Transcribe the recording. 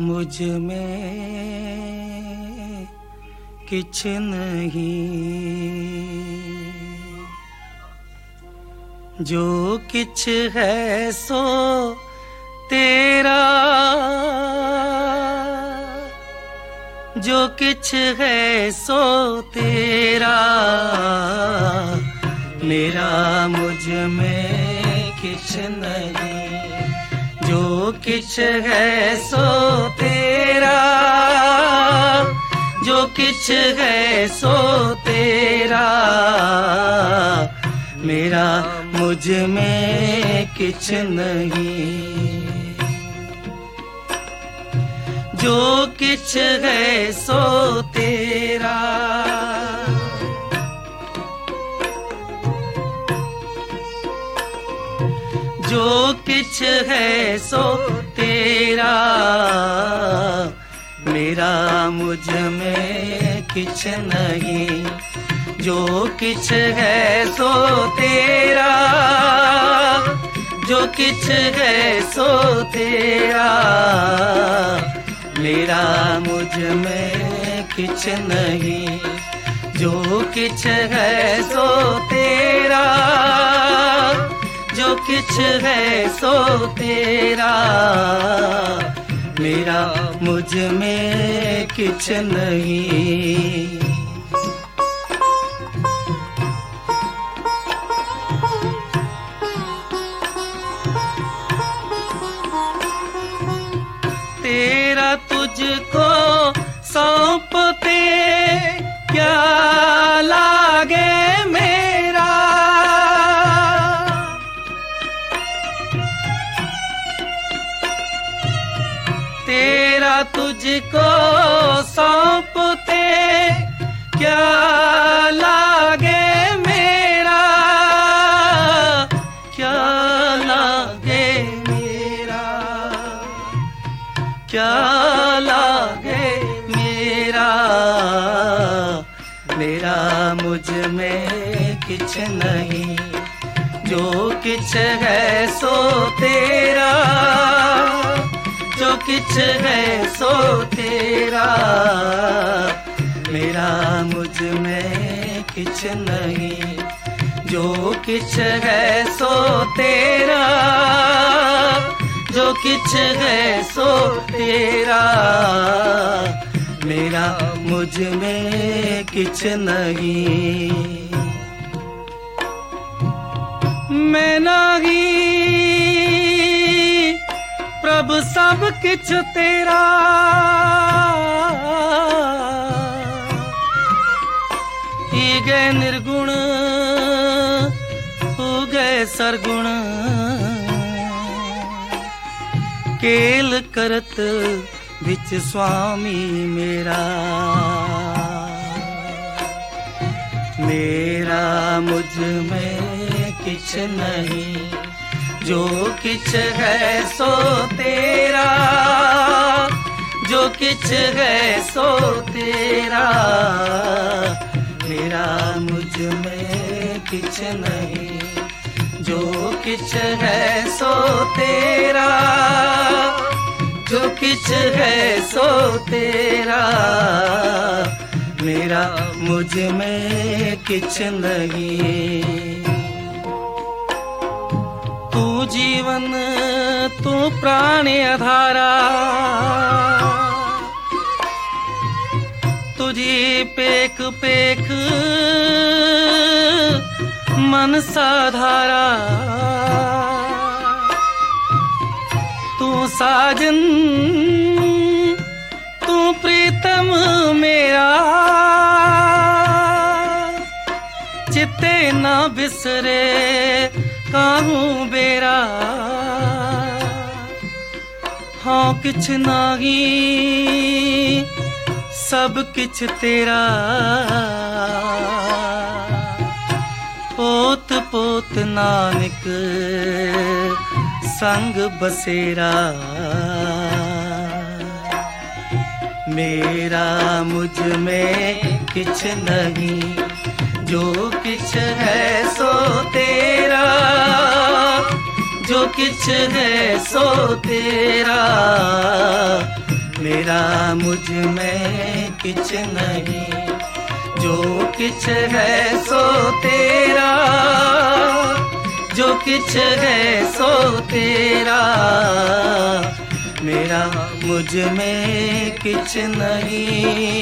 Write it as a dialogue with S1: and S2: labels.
S1: मुझ में किछ नहीं, जो किछ है सो तेरा, जो किछ है सो तेरा, मेरा मुझ में किछ नहीं, जो किछ है सो तेरा, जो किछ है सो तेरा, मेरा मुझ में किछ नहीं, जो किछ है सो तेरा, जो किछ है सो तेरा, मेरा मुझ में किछ नहीं, जो किछ है सो तेरा, जो किछ है सो तेरा, मेरा मुझ में किछ नहीं, जो किछ है सो तेरा, जो किछ है सो तेरा, मेरा मुझ में किछ नहीं। तेरा तुझको सौंपते क्या लागे मेरा, तेरा तुझको सौंपते क्या लागे मेरा, क्या लागे मेरा, क्या लागे मेरा, मेरा मुझ में किछ नहीं, जो किछ है सो तेरा, जो किछ है सो तेरा, मेरा मुझ में किछ नहीं, जो किछ है सो तेरा, जो किछ है सो तेरा, मेरा मुझ में किछ नहीं, मैं नहीं प्रभु सब किछ तेरा, ही गए निर्गुण हो गए सरगुण, केल करत बिच स्वामी मेरा, मेरा मुझ में किछ नहीं, जो किछ है सो तेरा, जो किछ है सो तेरा, मेरा मुझ में किछ नहीं, जो किछ है सो तेरा, जो किछ है सो तेरा, मेरा मुझ में किछ नहीं, तू जीवन तू प्राण आधारा, तुझी पेख पेख मन साधारा, तू साजन तू प्रीतम मेरा, चित्ते न बिसरे काहूं बेरा, हाँ किछ नाही सब किछ तेरा, पोत पोत नानक संग बसेरा, मेरा मुझ में किछ नहीं, जो किछ है सो तेरा, जो किछ है सो तेरा, मेरा मुझ में किछ नहीं, जो किछ है सो तेरा, जो किछ है सो तेरा, मेरा मुझ में किछ नहीं।